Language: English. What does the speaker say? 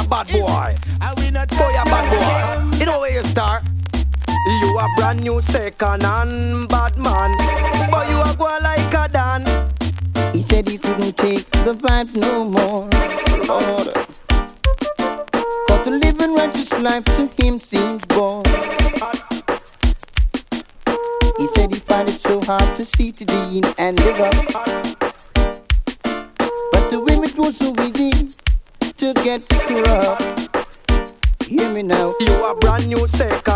a bad boy. Boy a bad boy. You know where you start? You a brand new second hand bad man, but you a go like a Dan. He said he couldn't take the vibe no more. Lord, cause to live a righteous life to him seems bored. He said he find it so hard to see to dean and live up, but to him it was so easy to get corrupt. Hear me now. You a brand new second